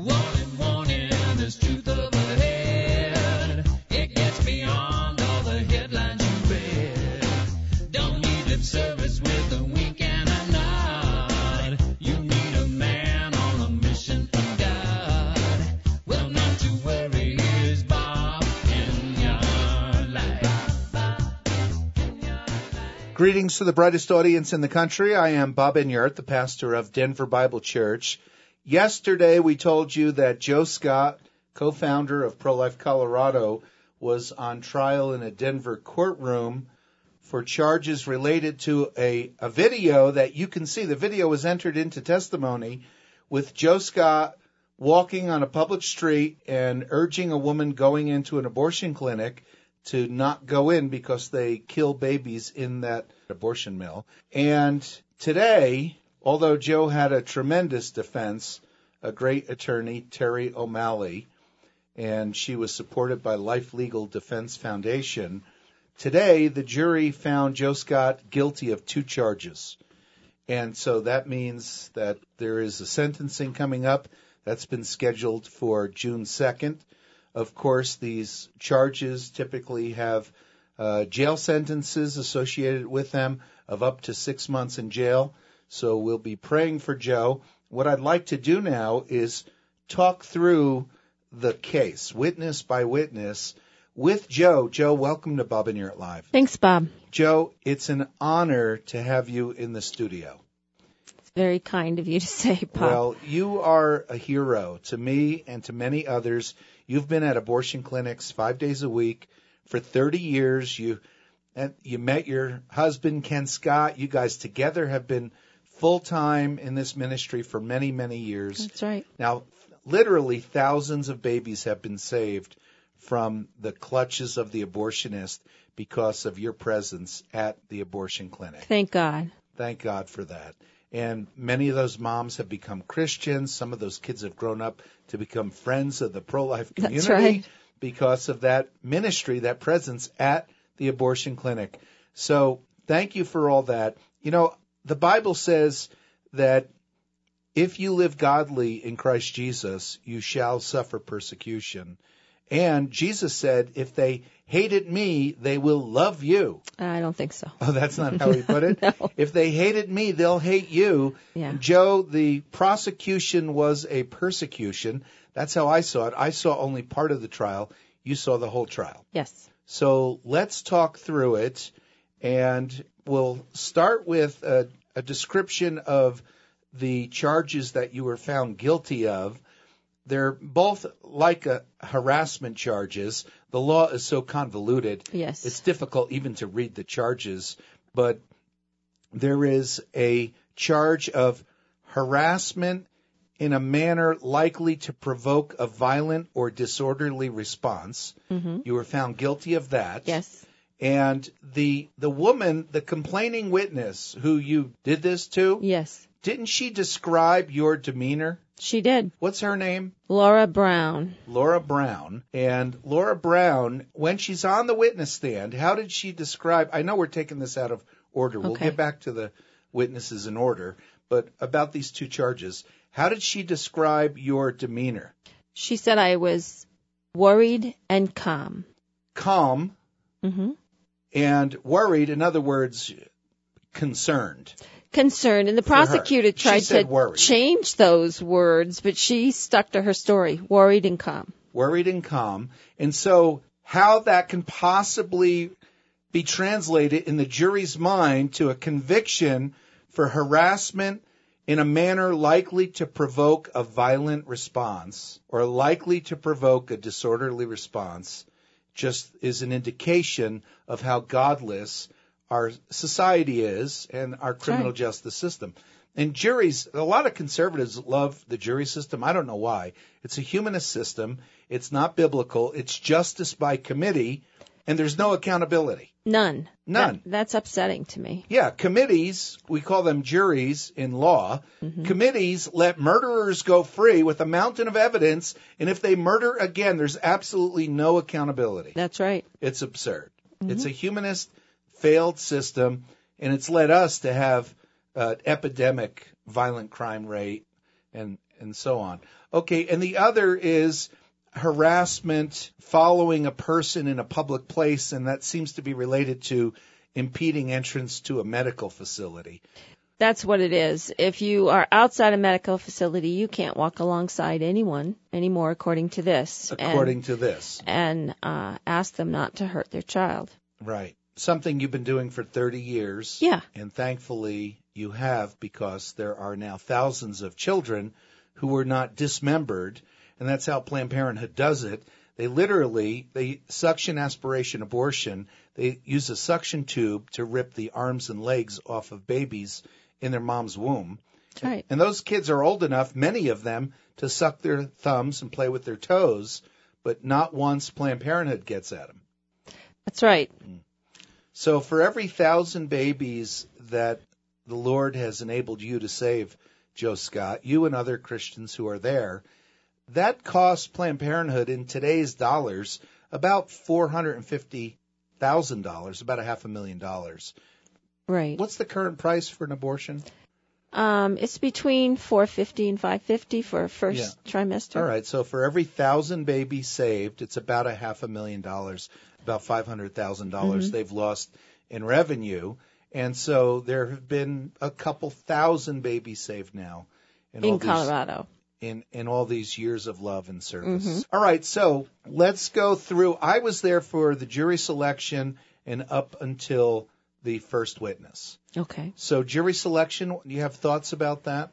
Warning, warning, there's truth up ahead. It gets beyond all the headlines you read. Don't need lip service with a wink and a nod. You need a man on a mission from God. Well, not to worry, here's Bob in your life. Greetings to the brightest audience in the country. I am Bob Enyart, the pastor of Denver Bible Church. Yesterday, we told you that Joe Scott, co-founder of Pro-Life Colorado, was on trial in a Denver courtroom for charges related to a video that you can see. The video was entered into testimony with Joe Scott walking on a public street and urging a woman going into an abortion clinic to not go in because they kill babies in that abortion mill. And today, although Joe had a tremendous defense, a great attorney, Terry O'Malley, and she was supported by Life Legal Defense Foundation, today the jury found Joe Scott guilty of 2 charges. And so that means that there is a sentencing coming up that's been scheduled for June 2nd. Of course, these charges typically have jail sentences associated with them of up to 6 months in jail. So we'll be praying for Joe. What I'd like to do now is talk through the case, witness by witness, with Joe. Joe, welcome to Bob Enyart Live. Thanks, Bob. Joe, it's an honor to have you in the studio. It's very kind of you to say, Bob. Well, you are a hero to me and to many others. You've been at abortion clinics 5 days a week for 30 years. You met your husband, Ken Scott. You guys together have been full-time in this ministry for many, many years. That's right. Now, literally thousands of babies have been saved from the clutches of the abortionist because of your presence at the abortion clinic. Thank God. Thank God for that. And many of those moms have become Christians. Some of those kids have grown up to become friends of the pro-life community. That's right. Because of that ministry, that presence at the abortion clinic. So thank you for all that. You know, the Bible says that if you live godly in Christ Jesus, you shall suffer persecution. And Jesus said, if they hated me, they will love you. I don't think so. Oh, that's not how he put it? No. If they hated me, they'll hate you. Yeah. Joe, the prosecution was a persecution. That's how I saw it. I saw only part of the trial. You saw the whole trial. Yes. So let's talk through it, and we'll start with a description of the charges that you were found guilty of. They're both like harassment charges. The law is so convoluted. Yes. It's difficult even to read the charges, but there is a charge of harassment in a manner likely to provoke a violent or disorderly response. Mm-hmm. You were found guilty of that. Yes. And the woman, the complaining witness who you did this to, Yes. didn't she describe your demeanor? She did. What's her name? Laura Brown. Laura Brown. And Laura Brown, when she's on the witness stand, how did she describe? I know we're taking this out of order. We'll get back to the witnesses in order. But about these 2 charges, how did she describe your demeanor? She said I was worried and calm. Calm. Mm-hmm. And worried, in other words, concerned. Concerned. And the prosecutor tried to worried. change those words, but she stuck to her story, worried and calm. Worried and calm. And so how that can possibly be translated in the jury's mind to a conviction for harassment in a manner likely to provoke a violent response or likely to provoke a disorderly response just is an indication of how godless our society is and our criminal justice system. And juries, a lot of conservatives love the jury system. I don't know why. It's a humanist system. It's not biblical. It's justice by committee, and there's no accountability. None. None. That's upsetting to me. Yeah, committees, we call them juries in law. Mm-hmm. Committees let murderers go free with a mountain of evidence, and if they murder again, there's absolutely no accountability. That's right. It's absurd. Mm-hmm. It's a humanist, failed system, and it's led us to have epidemic violent crime rate and so on. Okay, and the other is harassment following a person in a public place, and that seems to be related to impeding entrance to a medical facility. That's what it is. If you are outside a medical facility, you can't walk alongside anyone anymore, according to this. According to this. And ask them not to hurt their child. Right. Something you've been doing for 30 years. Yeah. And thankfully you have, because there are now thousands of children who were not dismembered, and that's how Planned Parenthood does it. They suction aspiration abortion. They use a suction tube to rip the arms and legs off of babies in their mom's womb. That's right. And those kids are old enough, many of them, to suck their thumbs and play with their toes, but not once Planned Parenthood gets at them. That's right. So for every 1,000 babies that the Lord has enabled you to save, Joe Scott, you and other Christians who are there, that costs Planned Parenthood in today's dollars about $450,000, about $500,000. Right. What's the current price for an abortion? It's between $450 and $550 for first trimester. All right. So for every 1,000 babies saved, it's about $500,000, about $500,000 they've lost in revenue. And so there have been a couple thousand babies saved now in Colorado. In all these years of love and service. All right, so let's go through. I was there for the jury selection and up until the first witness. Okay. So jury selection, do you have thoughts about that?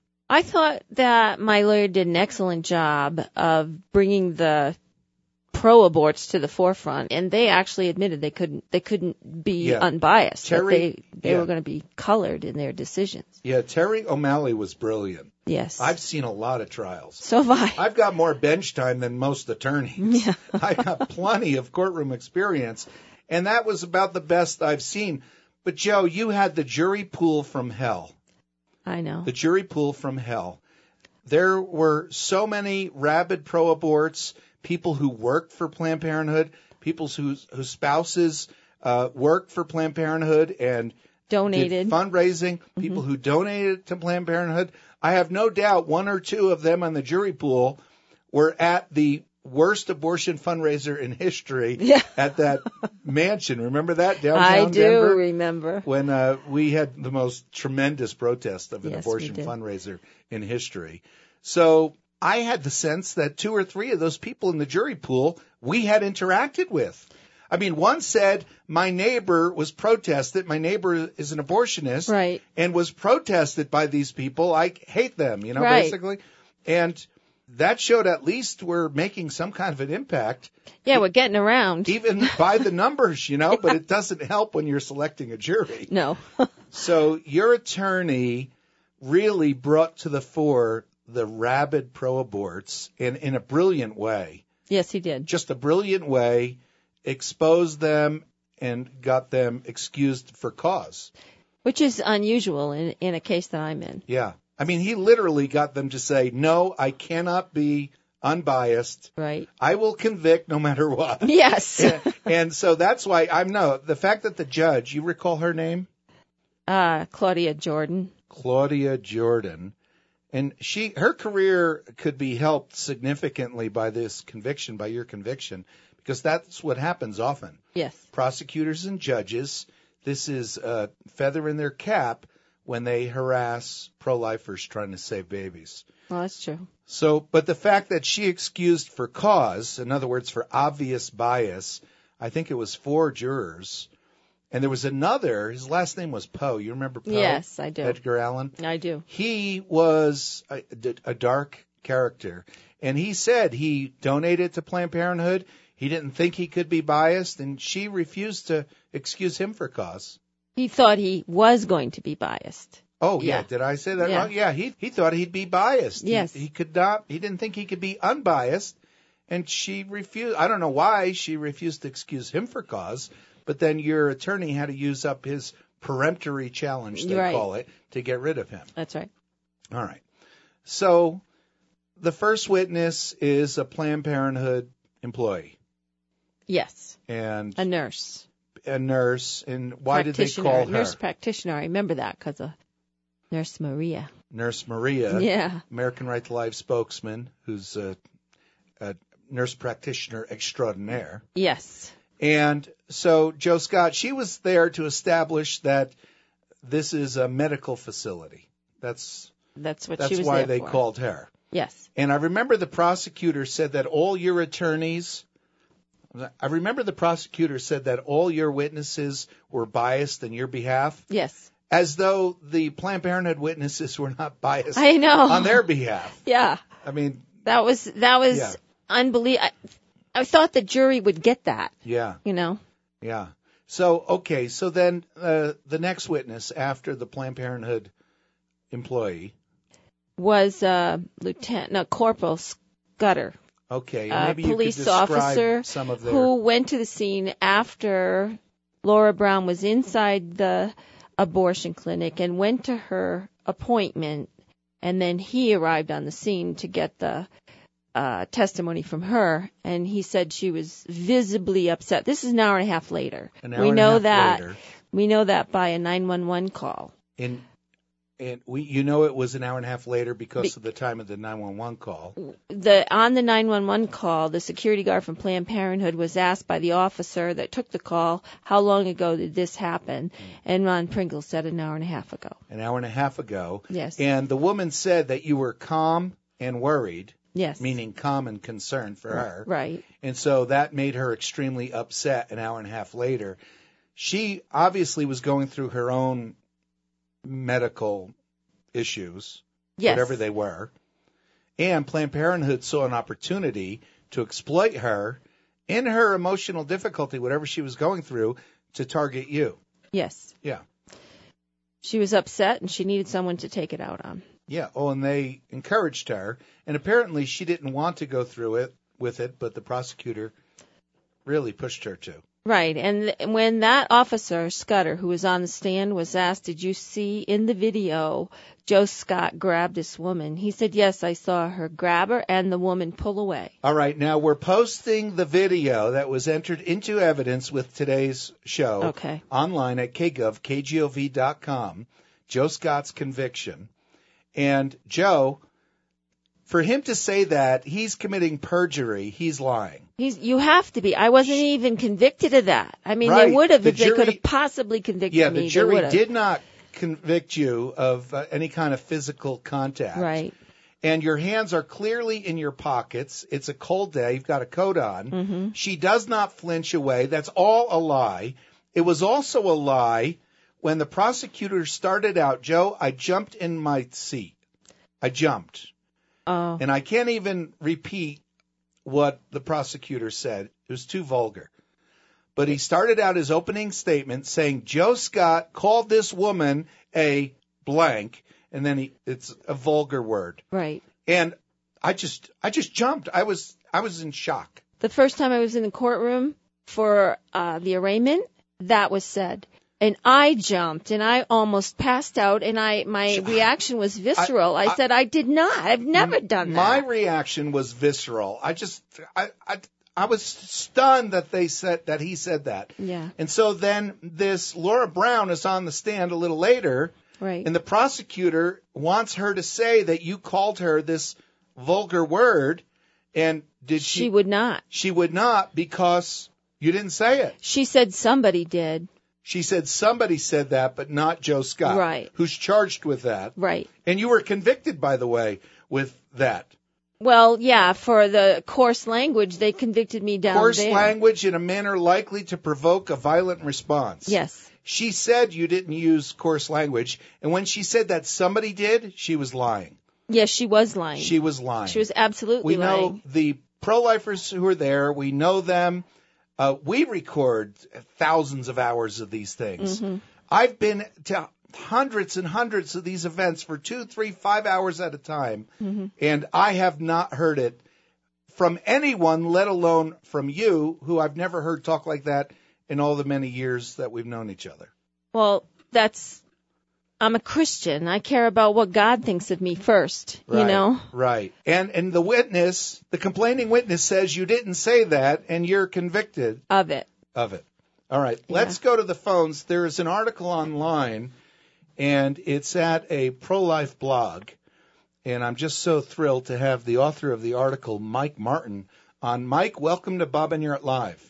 I thought that my lawyer did an excellent job of bringing the pro-aborts to the forefront, and they actually admitted they couldn't be unbiased. Terry, they were going to be colored in their decisions. Yeah, Terry O'Malley was brilliant. Yes. I've seen a lot of trials. So have I. I've got more bench time than most attorneys. Yeah. I got plenty of courtroom experience, and that was about the best I've seen. But, Joe, you had the jury pool from hell. I know. The jury pool from hell. There were so many rabid pro-aborts, people who worked for Planned Parenthood, people whose spouses worked for Planned Parenthood and donated did fundraising, people who donated to Planned Parenthood. I have no doubt one or two of them on the jury pool were at the worst abortion fundraiser in history at that mansion. Remember that downtown I do Denver? remember. When we had the most tremendous protest of an abortion we did. fundraiser in history. So I had the sense that 2 or 3 of those people in the jury pool we had interacted with. I mean, one said, my neighbor was protested. My neighbor is an abortionist. Right. And was protested by these people. I hate them, basically. And that showed at least we're making some kind of an impact. Yeah, we're getting around. Even by the numbers, but it doesn't help when you're selecting a jury. No. So your attorney really brought to the fore the rabid pro-aborts in a brilliant way. Yes, he did. Just a brilliant way, exposed them and got them excused for cause. Which is unusual in a case that I'm in. Yeah. I mean, he literally got them to say, no, I cannot be unbiased. Right. I will convict no matter what. Yes. And so that's why the fact that the judge, you recall her name? Claudia Jordan. Claudia Jordan. And her career could be helped significantly by this conviction, by your conviction, because that's what happens often. Yes. Prosecutors and judges, this is a feather in their cap when they harass pro-lifers trying to save babies. Well, that's true. So, but the fact that she excused for cause, in other words, for obvious bias, I think it was 4 jurors. And there was another, his last name was Poe. You remember Poe? Yes, I do. Edgar Allan? I do. He was a dark character. And he said he donated to Planned Parenthood. He didn't think he could be biased, and she refused to excuse him for cause. He thought he was going to be biased. Oh, yeah. Did I say that Yeah. wrong? Yeah, he thought he'd be biased. Yes. He didn't think he could be unbiased, and she refused. I don't know why she refused to excuse him for cause, but then your attorney had to use up his peremptory challenge, they call it, to get rid of him. That's right. All right. So the first witness is a Planned Parenthood employee. Yes. And a nurse. And why did they call her? Nurse practitioner. I remember that because Nurse Maria. Nurse Maria, Yeah. American Right to Life spokesman, who's a nurse practitioner extraordinaire. Yes. And so Joe Scott, she was there to establish that this is a medical facility. That's what she was why there they for. called her. Yes. And I remember the prosecutor said that all your attorneys, I remember the prosecutor said that all your witnesses were biased in your behalf, Yes. as though the Planned Parenthood witnesses were not biased I know. on their behalf. Yeah. I mean, That was Yeah. unbelievable. I thought the jury would get that, yeah, you know. yeah. So, okay, so then the next witness after the Planned Parenthood employee, Was Corporal Scudder, okay, a maybe you could police describe officer some of their... who went to the scene after Laura Brown was inside the abortion clinic and went to her appointment, and then he arrived on the scene to get the testimony from her, and he said she was visibly upset. This is an hour and a half later. We know that by a 911 call. And you know it was an hour and a half later because of the time of the 911 call. On the 911 call, the security guard from Planned Parenthood was asked by the officer that took the call, how long ago did this happen? And Ron Pringle said an hour and a half ago. An hour and a half ago. Yes. And the woman said that you were calm and worried. Yes. Meaning calm and concerned for her. Right. And so that made her extremely upset an hour and a half later. She obviously was going through her own medical issues, Yes. whatever they were. And Planned Parenthood saw an opportunity to exploit her in her emotional difficulty, whatever she was going through, to target you. Yes. Yeah. She was upset and she needed someone to take it out on. Yeah. Oh, and they encouraged her. And apparently she didn't want to go through it with it, but the prosecutor really pushed her to. Right. And when that officer, Scudder, who was on the stand, was asked, did you see in the video Joe Scott grab this woman? He said, yes, I saw her grab her and the woman pull away. All right. Now we're posting the video that was entered into evidence with today's show online at kgov.com, Joe Scott's conviction. And Joe, for him to say that he's committing perjury, he's lying. You have to be. I wasn't even convicted of that. I mean, Right. they would have if jury, they could have possibly convicted me. Yeah, the jury they did not convict you of any kind of physical contact. Right. And your hands are clearly in your pockets. It's a cold day. You've got a coat on. Mm-hmm. She does not flinch away. That's all a lie. It was also a lie when the prosecutor started out. Joe, I jumped in my seat. I jumped. Oh. And I can't even repeat what the prosecutor said. It was too vulgar. But he started out his opening statement saying Joe Scott called this woman a blank, and then it's a vulgar word. Right. And I just jumped. I was in shock. The first time I was in the courtroom for the arraignment, that was said. And I jumped, and I almost passed out, and my reaction was visceral. I said, I did not. I've never done that. My reaction was visceral. I was stunned that he said that. Yeah. And so then this Laura Brown is on the stand a little later, right. And the prosecutor wants her to say that you called her this vulgar word, and did she? She would not. She would not because you didn't say it. She said somebody did. She said somebody said that, but not Joe Scott, right? Who's charged with that, right? And you were convicted, by the way, with that. Well, yeah, for the coarse language, they convicted me down there. Coarse language in a manner likely to provoke a violent response. Yes. She said you didn't use coarse language, and when she said that somebody did, she was lying. Yes, she was lying. She was lying. She was absolutely lying. We know the pro-lifers who are there. We know them. We record thousands of hours of these things. Mm-hmm. I've been to hundreds and hundreds of these events for 2, 3, 5 hours at a time, mm-hmm. and I have not heard it from anyone, let alone from you, who I've never heard talk like that in all the many years that we've known each other. Well, I'm a Christian. I care about what God thinks of me first, right, you know? Right. And the complaining witness says you didn't say that, and you're convicted of it. All right. Yeah. Let's go to the phones. There is an article online, and it's at a pro-life blog. And I'm just so thrilled to have the author of the article, Mike Martin, on. Mike, welcome to Bob and Yurt Live.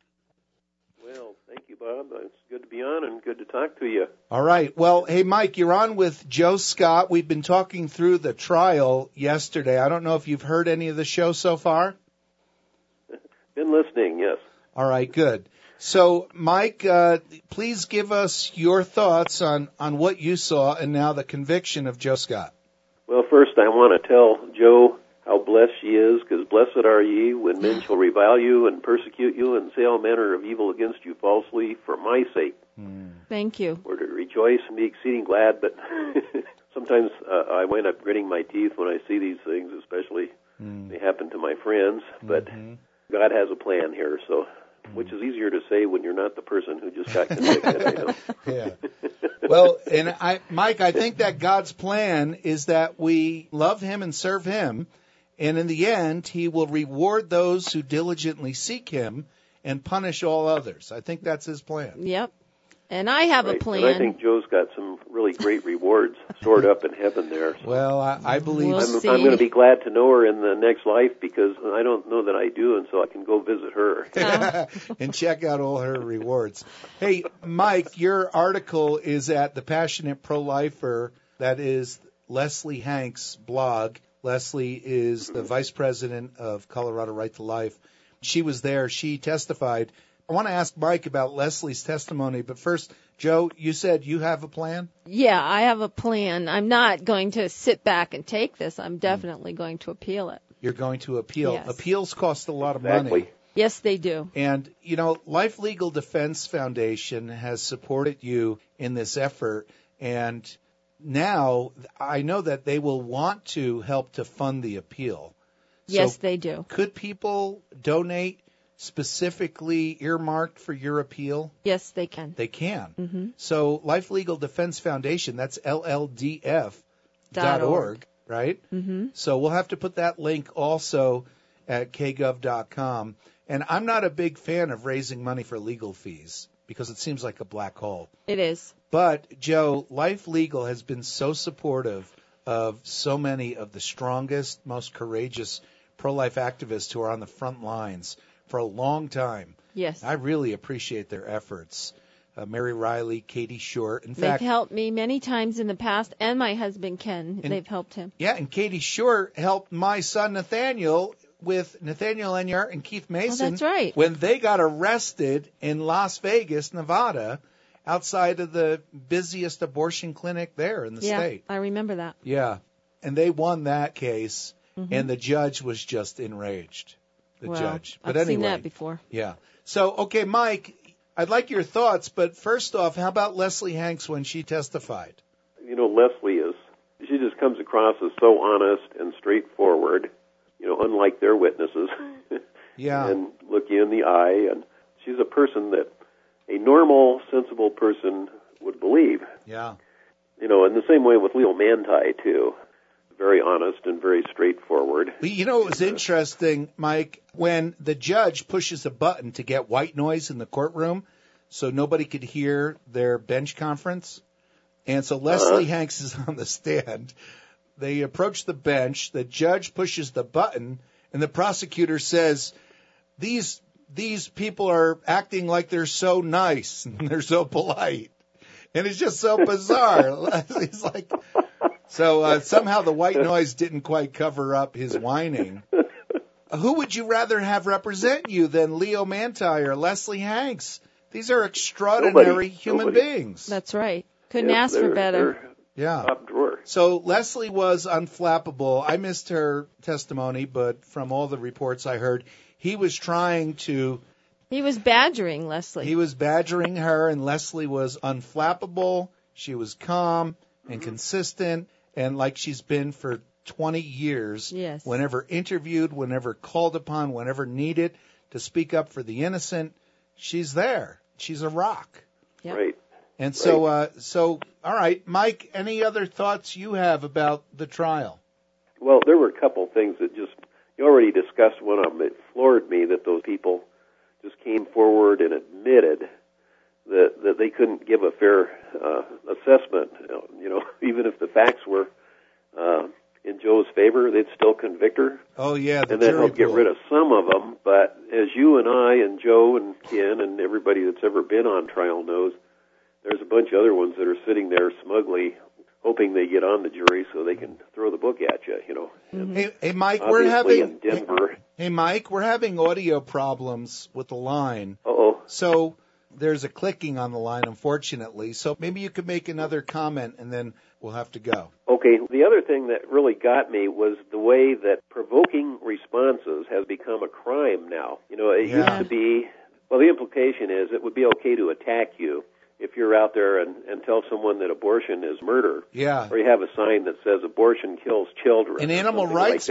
Well, thank you, Bob. It's good to be on and good to talk to you. All right. Well, hey, Mike, you're on with Joe Scott. We've been talking through the trial yesterday. I don't know if you've heard any of the show so far. Been listening, yes. All right, good. So, Mike, please give us your thoughts on what you saw and now the conviction of Joe Scott. Well, first I want to tell Joe how blessed she is, because blessed are ye when men shall revile you and persecute you and say all manner of evil against you falsely for my sake. Thank you. We're to rejoice and be exceeding glad, but sometimes I wind up gritting my teeth when I see these things, especially they happen to my friends. But God has a plan here, so which is easier to say when you're not the person who just got convicted. I know. Yeah. Well, and Mike, I think that God's plan is that we love Him and serve Him, and in the end, He will reward those who diligently seek Him and punish all others. I think that's His plan. Yep. And I have a plan. And I think Joe's got some really great rewards stored up in heaven there. So Well, I believe We'll see. I'm going to be glad to know her in the next life, because I don't know that I do, and so I can go visit her. and check out all her rewards. Hey, Mike, your article is at The Passionate Pro-Lifer. That is Leslie Hank's blog. Leslie is the vice president of Colorado Right to Life. She was there. She testified. I want to ask Mike about Leslie's testimony, but first, Joe, you said you have a plan? Yeah, I have a plan. I'm not going to sit back and take this. I'm definitely going to appeal it. You're going to appeal. Yes. Appeals cost a lot of Exactly. money. Yes, they do. And, you know, Life Legal Defense Foundation has supported you in this effort, and now I know that they will want to help to fund the appeal. Yes, So they do. could people donate specifically earmarked for your appeal? Yes, they can. They can. Mm-hmm. So Life Legal Defense Foundation, that's LLDF.org, right? Mm-hmm. So we'll have to put that link also at kgov.com. And I'm not a big fan of raising money for legal fees because it seems like a black hole. It is. But, Joe, Life Legal has been so supportive of so many of the strongest, most courageous pro-life activists who are on the front lines for a long time. Yes. I really appreciate their efforts. Mary Riley, Katie Short. In They've fact, helped me many times in the past, and my husband Ken. They've helped him. yeah, and Katie Short helped my son Nathaniel with Nathaniel Enyart and Keith Mason. Oh, that's right. When they got arrested in Las Vegas, Nevada, outside of the busiest abortion clinic there in the state. I remember that. Yeah, and they won that case, and the judge was just enraged. The judge. But I've anyway, seen that before. Yeah. So, okay, Mike, I'd like your thoughts, but first off, how about Leslie Hanks when she testified? You know, Leslie she just comes across as so honest and straightforward, you know, unlike their witnesses. Yeah. And look you in the eye, and she's a person that a normal, sensible person would believe. Yeah. You know, in the same way with Leo Manti, too. Very honest and very straightforward. But you know, it was interesting, Mike, when the judge pushes a button to get white noise in the courtroom so nobody could hear their bench conference. And so Leslie Hanks is on the stand. They approach the bench. The judge pushes the button, and the prosecutor says, these people are acting like they're so nice and they're so polite. And it's just so bizarre. Leslie's like... So somehow the white noise didn't quite cover up his whining. Who would you rather have represent you than Leo Manti or Leslie Hanks? These are extraordinary human beings. That's right. Couldn't ask for better. Yeah. Top drawer. So Leslie was unflappable. I missed her testimony, but from all the reports I heard, he was trying to... He was badgering Leslie. He was badgering her, and Leslie was unflappable. She was calm and consistent. And like she's been for 20 years, Yes. Whenever interviewed, whenever called upon, whenever needed to speak up for the innocent, she's there. She's a rock. Yep. Right. And so, all right, Mike, any other thoughts you have about the trial? Well, there were a couple things that you already discussed one of them. It floored me that those people just came forward and admitted that they couldn't give a fair assessment. Even if the facts were in Joe's favor, they'd still convict her. Oh, yeah, the and then jury help get pool. rid of some of them. But as you and I and Joe and Ken and everybody that's ever been on trial knows, there's a bunch of other ones that are sitting there smugly hoping they get on the jury so they can throw the book at you, Mm-hmm. Hey, Mike, in Denver. Hey, Mike, we're having audio problems with the line. Uh-oh. So there's a clicking on the line, unfortunately. So maybe you could make another comment, and then we'll have to go. Okay, the other thing that really got me was the way that provoking responses has become a crime now. It used to be, the implication is it would be okay to attack you if you're out there and tell someone that abortion is murder. Yeah. Or you have a sign that says abortion kills children. And animal rights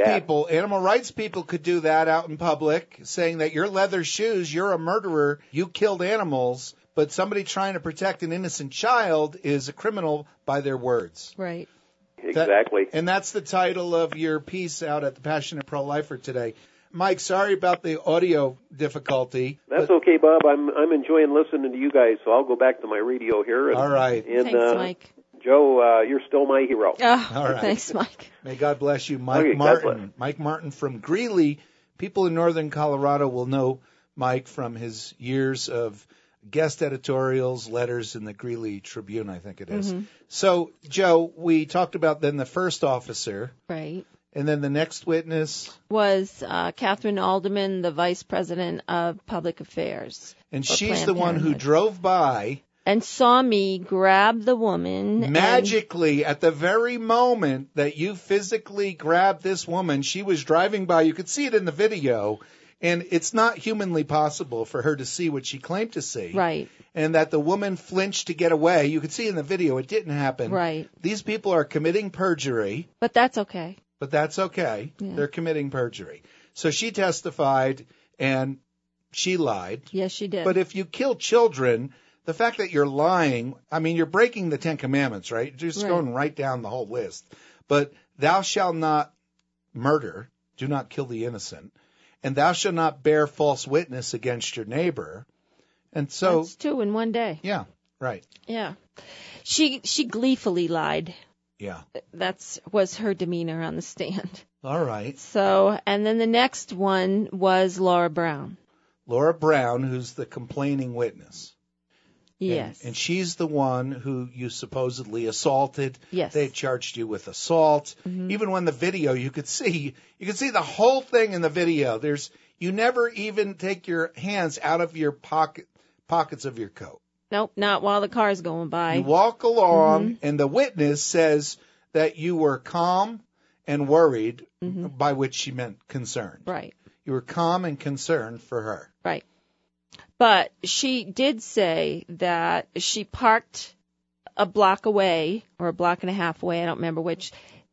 people could do that out in public, saying that your leather shoes, you're a murderer, you killed animals, but somebody trying to protect an innocent child is a criminal by their words. Right. Exactly. And that's the title of your piece out at the Passionate Pro-Lifer today. Mike, sorry about the audio difficulty. That's okay, Bob. I'm enjoying listening to you guys, so I'll go back to my radio here. All right. And, thanks, Mike. Joe, you're still my hero. Oh, all right. Thanks, Mike. May God bless you. Mike Okay, Martin. Mike Martin from Greeley. People in northern Colorado will know Mike from his years of guest editorials, letters in the Greeley Tribune, I think it is. Mm-hmm. So, Joe, we talked about then the first officer. Right. And then the next witness Was Catherine Alderman, the Vice President of Public Affairs. And for she's Planned the one who Parenthood. drove by And saw me grab the woman. magically at the very moment that you physically grabbed this woman. She was driving by. You could see it in the video. And it's not humanly possible for her to see what she claimed to see. Right. And that the woman flinched to get away. You could see in the video it didn't happen. Right. These people are committing perjury. But that's okay. But that's okay. Yeah. They're committing perjury. So she testified and she lied. Yes, she did. But if you kill children, the fact that you're lying, I mean, you're breaking the Ten Commandments, right? You're just going right down the whole list. But thou shalt not murder, do not kill the innocent, and thou shalt not bear false witness against your neighbor. And so That's 2 in one day. yeah, right. Yeah. She gleefully lied. Yeah. Was her demeanor on the stand. All right. So, and then the next one was Laura Brown. Laura Brown, who's the complaining witness. Yes. And she's the one who you supposedly assaulted. Yes. They charged you with assault. Mm-hmm. Even when the video, you could see the whole thing in the video. You never even take your hands out of your pockets of your coat. Nope, not while the car's going by. You walk along, Mm-hmm. and the witness says that you were calm and worried, by which she meant concerned. Right. You were calm and concerned for her. Right. But she did say that she parked a block away, or a block and a half away, I don't remember which,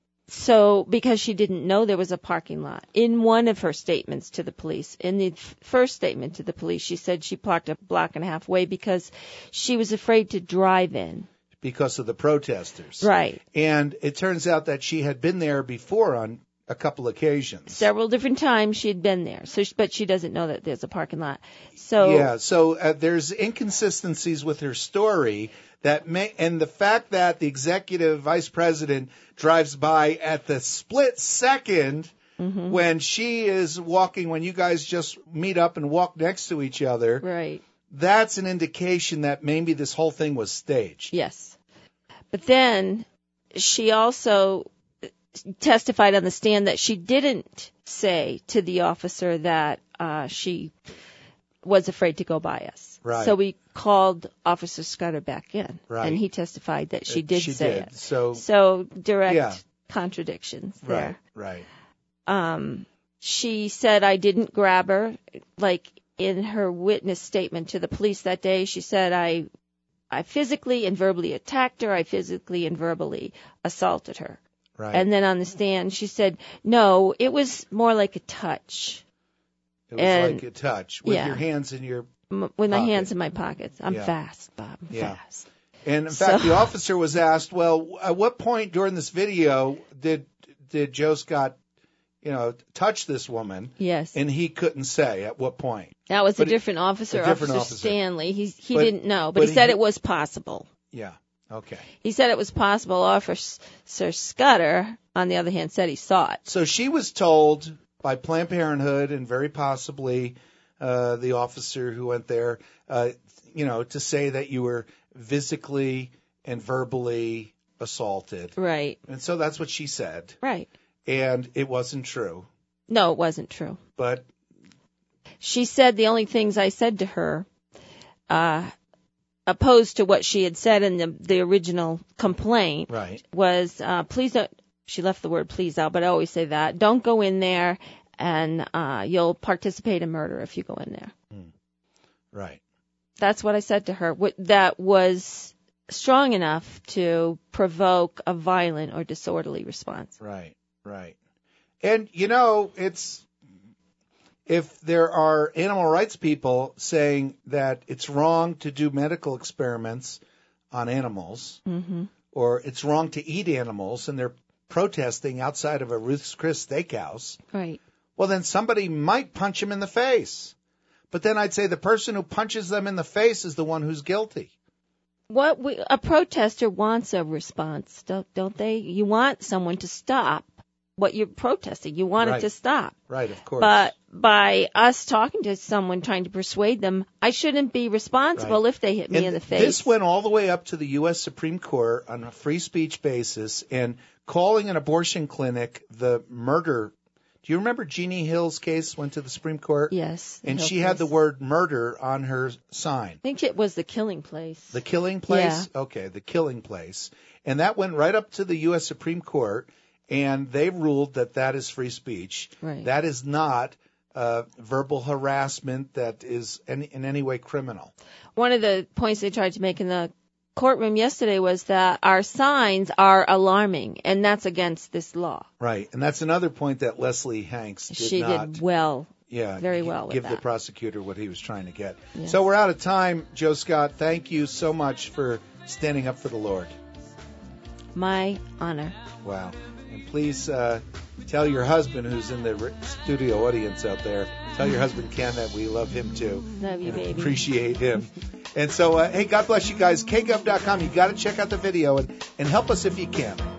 so because she didn't know there was a parking lot. In one of her statements to the police, in the first statement to the police, she said she parked a block and a half away because she was afraid to drive in. Because of the protesters. Right. And it turns out that she had been there before on a couple occasions. Several different times she had been there, but she doesn't know that there's a parking lot. So there's inconsistencies with her story and the fact that the executive vice president drives by at the split second when she is walking, when you guys just meet up and walk next to each other. Right. That's an indication that maybe this whole thing was staged. Yes. But then she also testified on the stand that she didn't say to the officer that she was afraid to go by us. Right. So we called Officer Scudder back in. Right. And he testified that she did say it. So direct contradictions there. Right. She said I didn't grab her. Like in her witness statement to the police that day, she said I physically and verbally attacked her. I physically and verbally assaulted her. Right. And then on the stand, she said, no, it was more like a touch. It was like a touch with yeah. your hands in your with my hands in my pockets. I'm Yeah. fast, Bob. I'm Yeah. fast. And in fact, the officer was asked, well, at what point during this video did Joe Scott, touch this woman. Yes. And he couldn't say at what point. That was But a different officer, Officer Stanley. He didn't know, but he said it was possible. Yeah. Okay. He said it was possible. Officer Scudder, on the other hand, said he saw it. So she was told by Planned Parenthood and very possibly the officer who went there, to say that you were physically and verbally assaulted. Right. And so that's what she said. Right. And it wasn't true. No, it wasn't true. But she said the only things I said to her, opposed to what she had said in the original complaint, right. was please don't. She left the word please out, but I always say that. Don't go in there, and you'll participate in murder if you go in there. Right. That's what I said to her. That was strong enough to provoke a violent or disorderly response. Right. Right. And, if there are animal rights people saying that it's wrong to do medical experiments on animals, or it's wrong to eat animals, and they're protesting outside of a Ruth's Chris Steakhouse, right? Well, then somebody might punch him in the face. But then I'd say the person who punches them in the face is the one who's guilty. A protester wants a response, don't they? You want someone to stop what you're protesting. You want it to stop. Right, of course. But by us talking to someone, trying to persuade them, I shouldn't be responsible if they hit me in the face. This went all the way up to the U.S. Supreme Court on a free speech basis, and calling an abortion clinic the murder. Do you remember Jeannie Hill's case went to the Supreme Court? Yes. And she had the word murder on her sign. I think it was the killing place. The killing place? Yeah. Okay, the killing place. And that went right up to the U.S. Supreme Court. And they ruled that is free speech. Right. That is not verbal harassment that is in any way criminal. One of the points they tried to make in the courtroom yesterday was that our signs are alarming, and that's against this law. Right. And that's another point that Leslie Hanks did well. Yeah, very well with give that. The prosecutor what he was trying to get. Yes. So we're out of time, Joe Scott. Thank you so much for standing up for the Lord. My honor. Wow. And please tell your husband, who's in the studio audience out there, tell your husband Ken that we love him too. Love you, baby. Appreciate him. And so, hey, God bless you guys. KGov.com. You got to check out the video and help us if you can.